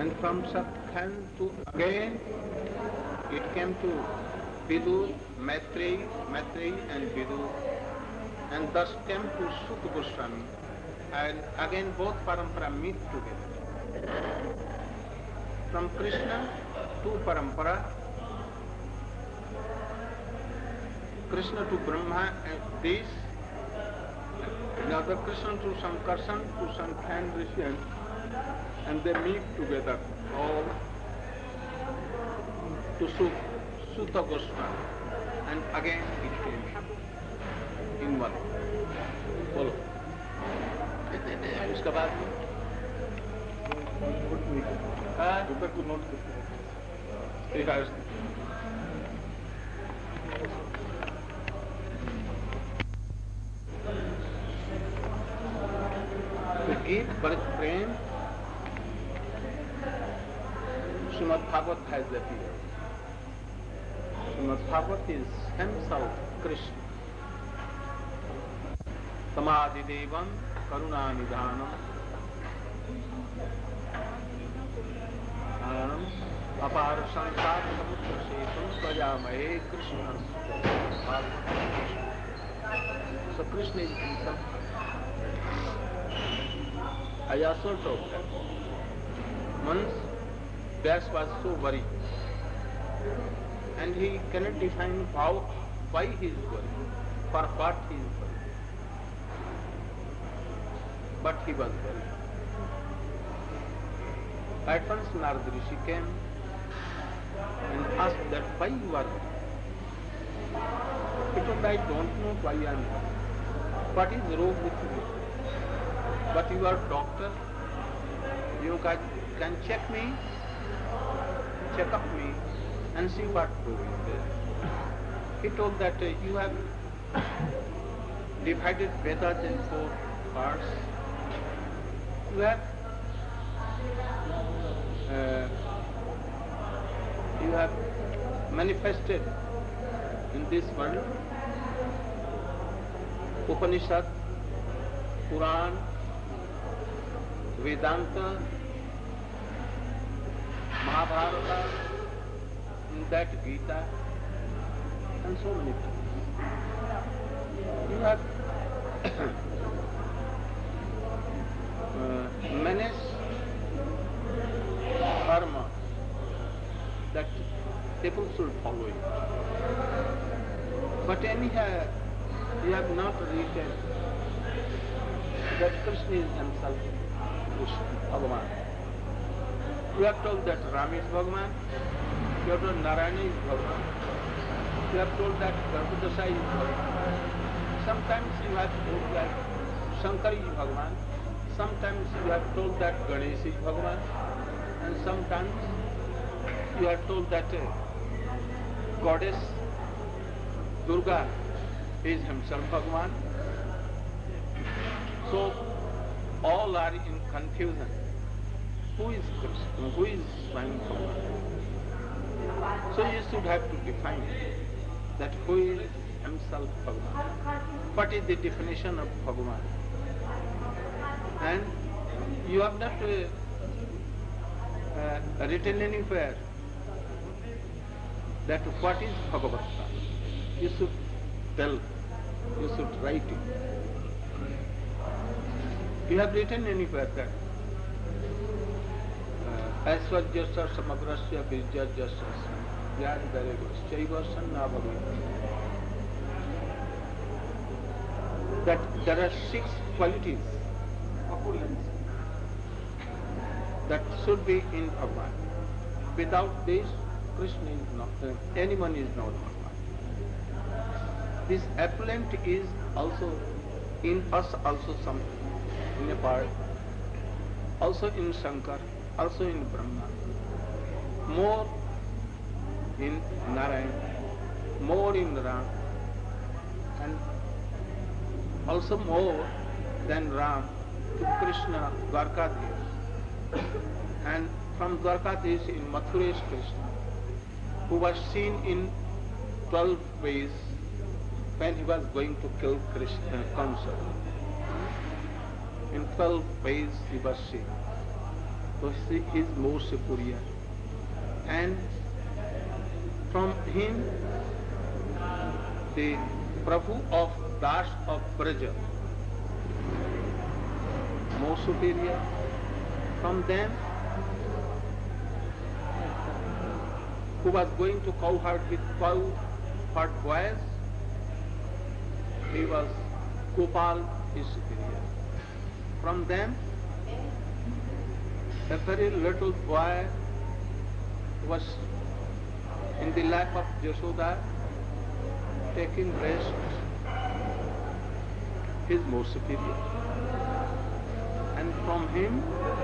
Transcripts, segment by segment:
And from Satkhan to again it came to Vidur, Maitreyi and Vidur, and thus came to Sukha Goswami, and again both parampara meet together. From Krishna to parampara, Krishna to Brahma, and this, another Krishna to Sankarshan, to Sankhan Rishi, and they meet together all to Sutta Goswami, and again it came in one. Follow. इसके बाद to give birth frame, Srimad Bhagavat has appeared. Srimad Bhagavat is himself Krishna. Tamadidevam Karunanidhanam Apar Sansar Samudra Setum Svayamahe Krishna. So Krishna is himself. I also told that once Vyas was so worried, and he cannot define why he is worried, for what he is worried. But he was worried. At once Narada Rishi came and asked that why you are worried. He told, I don't know why I am worried. What is wrong with me? But you are doctor, you can check me, check up me and see what problem is there. He told that you have divided Vedas in 4 parts. You have manifested in this world Upanishad, Puran, Vedanta, Mahabharata, in that Gita, and so many things. You have managed karma that people should follow it. But anyhow, you have not written that Krishna is himself Bhagavan. You have told that Ram is Bhagavan, you have told Narayana is Bhagavan, you have told that Garbhodasa is Bhagavan. Sometimes you have told that Shankar is Bhagavan, sometimes you have told that Ganesh is Bhagavan, and sometimes you have told that Goddess Durga is himself Bhagavan. So all are in confusion. Who is Krishna? Who is Swami Bhagavan? So you should have to define that who is himself Bhagavan. What is the definition of Bhagavan? And you have not written anywhere that what is Bhagavata. You should tell, you should write it. You have written anywhere that Aiswaryasya Samagrasya Vijyajasya Jnana Vairagya Sanna Bhagavan. That there are 6 qualities that should be in Bhagavan. Without this, Krishna is not, anyone is not Bhagavan. This appellant is also in us, also some in a part, also in Shankar, also in Brahma, more in Narayana, more in Ram, and also more than Ram to Krishna, Dwarkadhish, and from Dwarkadhish in Mathura Krishna, who was seen in 12 ways when he was going to kill Krishna, Kamsa. In 12 ways he was seen. So he is more superior. And from him, the Prabhu of Das of Braja, more superior. From them, who was going to cowherd with cowherd boys, he was Gopal is superior. From them, a very little boy was in the lap of Yashoda taking rest. He is more superior. And from him,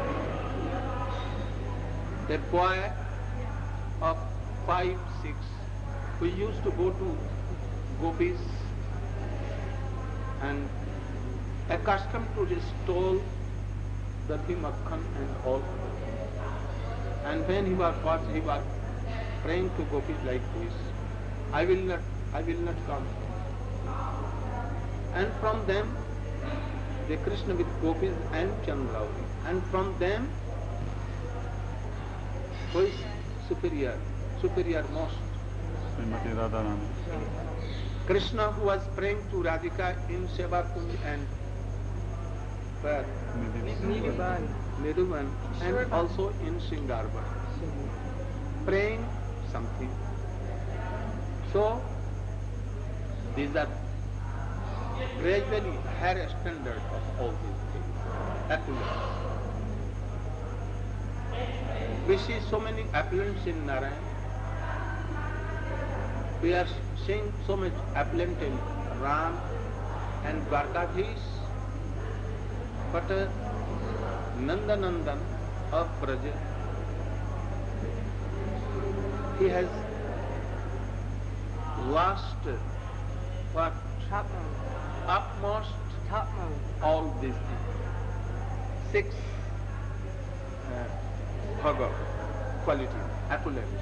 the boy of 5, 6, who used to go to gopis and accustomed to his stall, Dahi Makhan and all. And when he was praying to gopis like this, I will not come. And from them, the Krishna with gopis and Chandravati. And from them, who is superior most? Srimati Radharani. Krishna, who was praying to Radhika in Seva Kunj and where? Nidhuvan, and also in Sringarban, praying something. So, these are gradually higher standard of all these things. Appellants. We see so many appellants in Narayan. We are seeing so much appellant in Ram and Dwarkadhish, but Nandanandan of Braja, he has lost what? Upmost all these things. 6 bhagav qualities, appellants.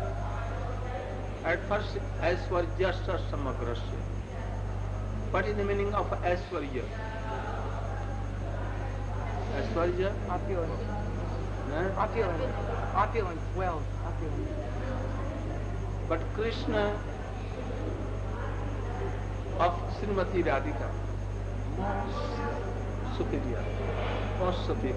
At first, Aishwarya Samagrasya. What is the meaning of Aishwarya? Aishwarya? Opulence. Opulence, wealth, opulence. But Krishna of Srimati Radhika, most superior, most superior.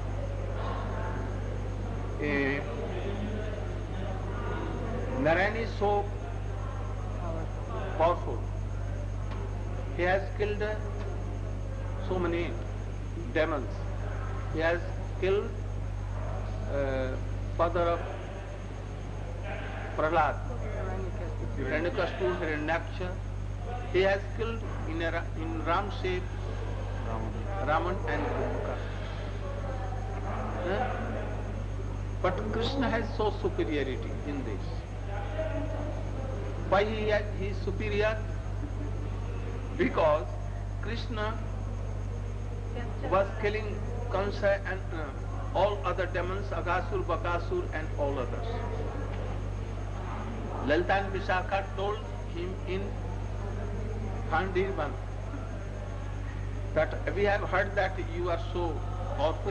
Narayan is so powerful. He has killed so many demons. He has killed father of Prahlad, Hiranyakashipu, Hiranyaksha. He has killed in Ram shape Raman and Kumbhaka. But Krishna has so superiority in this. Why he is superior? Because Krishna was killing Kansa and all other demons, Aghasur, Bakasur and all others. Lalita and Vishakha told him in Khandirvan that we have heard that you are so powerful.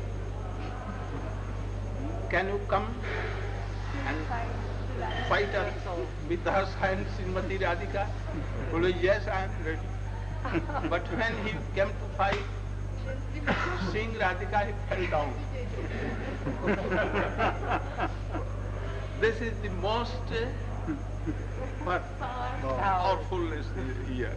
Can you come and fight us with us and Srimati Radhika? Well, yes, I am ready. But when he came to fight, seeing Radhika, he fell down. This is the most powerfulness here.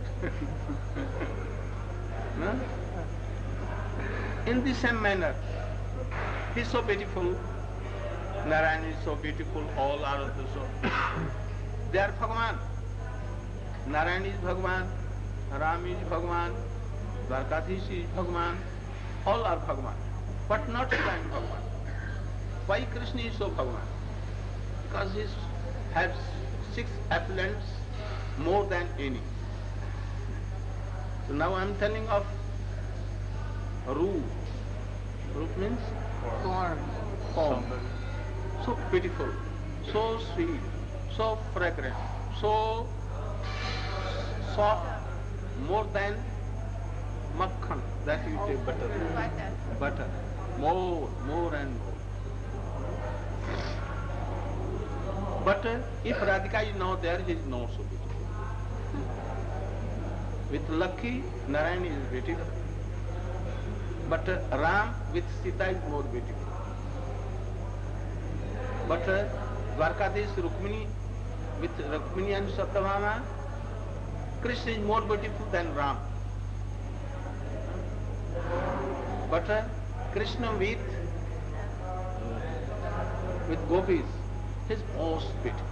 No? In the same manner, he is so beautiful. Narayan is so beautiful, all are also so. They are Bhagavan. Narayan is Bhagavan, Ram is Bhagavan, Dwarkadhish is Bhagavan, all are Bhagavan, but not Swayam Bhagavan. Why Krishna is so Bhagavan? Because he has 6 appellants more than any. So now I am telling of Roop. Roop means? Form. So beautiful, so sweet, so fragrant, so soft, more than makhan, that you take butter. more and more. But if Radhika is not there, he is not so beautiful. With Lakhi, Narayan is beautiful. But Ram with Sita is more beautiful. But Dwarkadish Rukmini, with Rukmini and Satyabhama, Krishna is more beautiful than Ram. But Krishna with gopis is most beautiful.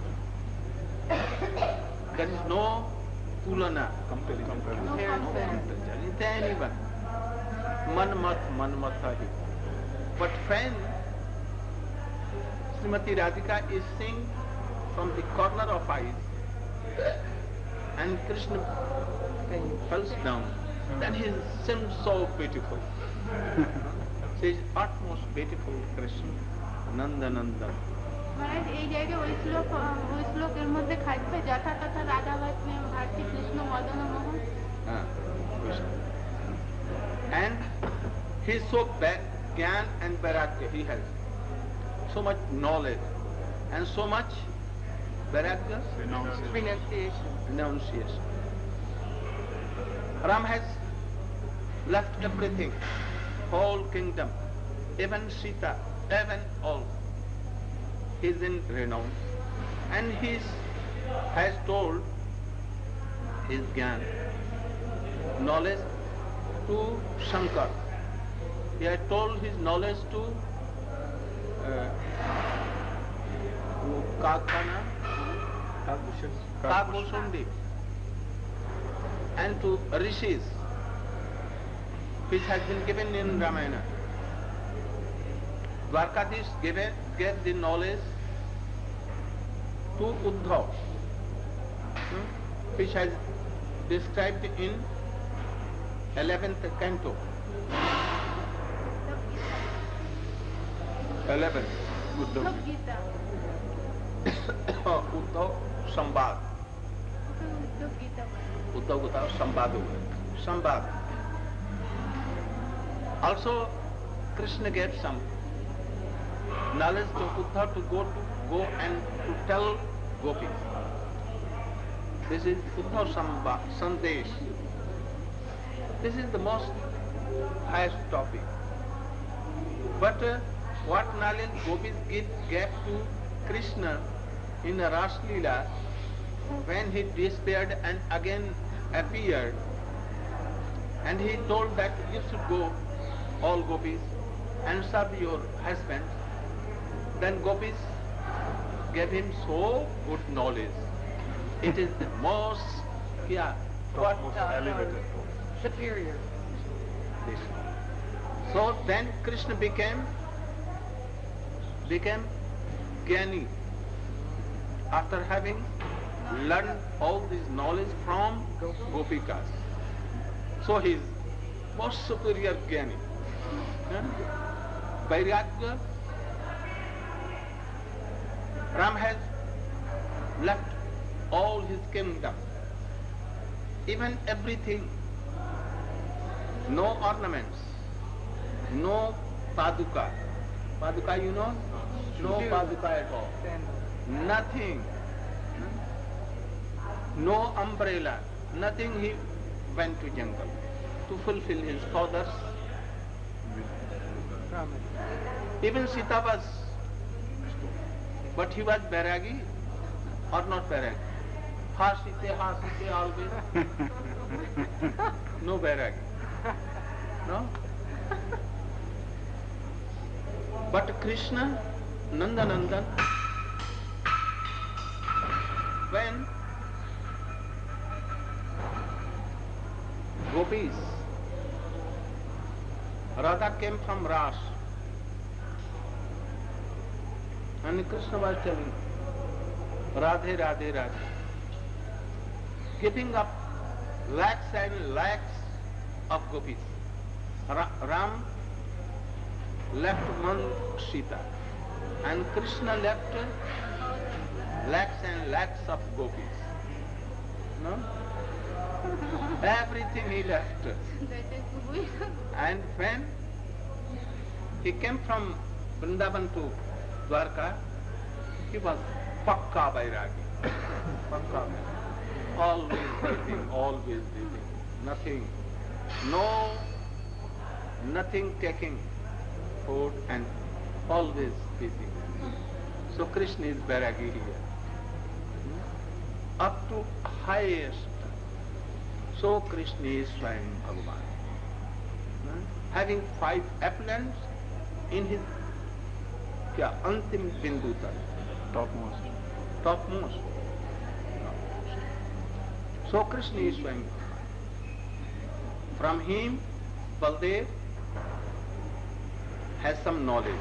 There is no tulana, comparison with anyone. Manmatha hi. But when Srimati Radhika is seeing from the corner of eyes and Krishna falls down, then he seems so beautiful. She is utmost beautiful Krishna, Nanda Nanda. महाराज এই জায়গায় ওই শ্লোকের মধ্যে থাকবে যথা তথা Radha Bharati Krishna Madan Mohan and he is so Gyan and Vairagya, he has so much knowledge and so much Vairagya, renunciation. Ram has left everything, whole kingdom, even Sita, even all. He is in renounce, and he has told his Gyan, knowledge to Shankar. He had told his knowledge to Kakbhushandi and to Rishis, which has been given in Ramayana. Dwarkadish gave the knowledge to Uddhav, which has described in 11th canto. 11. Uddhav Sambad. Uddhav Gita Sambad. Also, Krishna gave some knowledge to Uddhav to go and to tell gopis. This is Uddhav Sandesh. This is the most highest topic. But what knowledge gopis gave to Krishna in Ras Leela, when he disappeared and again appeared, and he told that you should go, all gopis, and serve your husbands, then gopis gave him so good knowledge. It is the most, elevated. Superior. This. So then Krishna became Jnani after having learned all this knowledge from Gopikas. So he is most superior Jnani. Vairagya, Ram has left all his kingdom, even everything, no ornaments, no paduka. Paduka, you know? No paduka at all. Nothing. No umbrella. Nothing. He went to jungle to fulfill his father's. Even Sita was, but he was Vairagi or not Vairagi? Ha Sita, always. No Vairagi. No? But Krishna, Nanda Nandan, when gopis, Radha came from Ras, and Krishna was telling, Radhe, Radhe, Radhe, giving up lakhs and lakhs of gopis. Ram left one Sita, and Krishna left lakhs and lakhs of gopis. No? Everything he left. And when he came from Vrindavan to Dwarka, he was Pakka Vairagi. Pakka Vairagi. Always breathing, nothing. Nothing taking food and always breathing. So Krishna is Vairagi here. Up to highest. So Krishna is Swayam Bhagavan. Having 5 appellants in his Antim Bindu tak. Topmost. So Krishna is Swayam Bhagavan. From him, Baldev has some knowledge.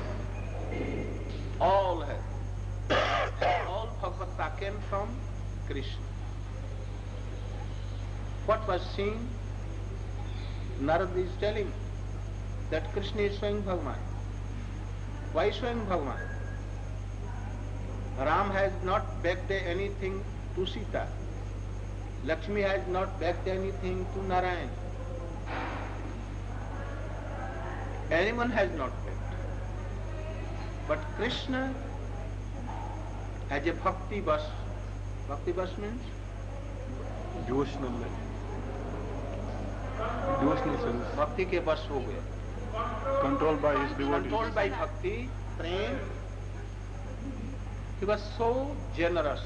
All Bhagavata came from Krishna. What was seen? Narad is telling that Krishna is Swayam Bhagavan. Why Swayam Bhagavan? Ram has not begged anything to Sita. Lakshmi has not begged anything to Narayan. Anyone has not begged. But Krishna has a bhakti bus. Bhakti bus means? Devotional service. Bhakti ke bus ho gaya. Controlled by his devotees. Controlled by bhakti, prem. He was so generous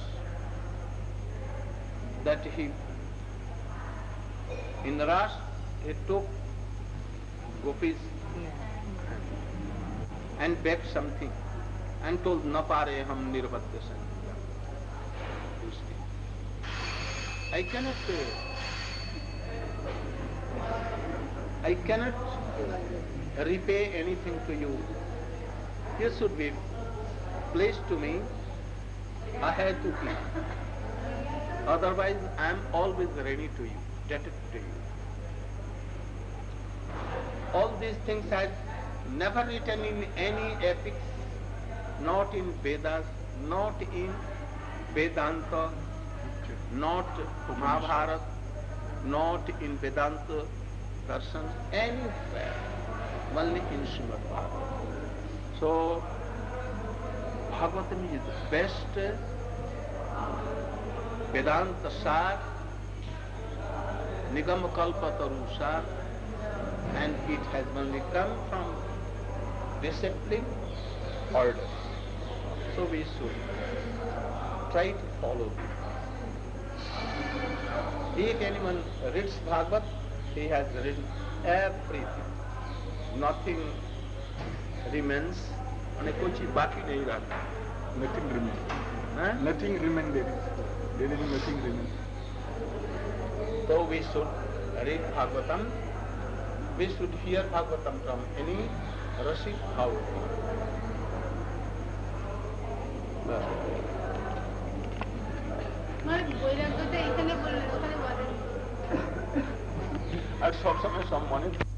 that in the Ras, he took gopis and begged something and told, "Na pare hum nirvatya san." I cannot repay anything to you. You should be placed to me ahetuki. Otherwise, I am always ready to you, indebted to you. All these things are never written in any epics, not in Vedas, not in Vedanta, not Mahabharata, not in Vedanta darshan, anywhere, only in Srimad Bhagavatam. So, Bhagavatam is the best Vedanta sar, Nigam Kalpataru sar, and it has only come from discipline, order. So we should try to follow this. If anyone reads Bhagavad, he has written everything. Nothing remains. And कोई चीज बाकी नहीं रहता. Nothing remains. Huh? Nothing remains there. There is nothing remains. So we should read Bhagavatam. We should hear Bhagavatam from any Rashik house. আর সব সময় সম্মানিত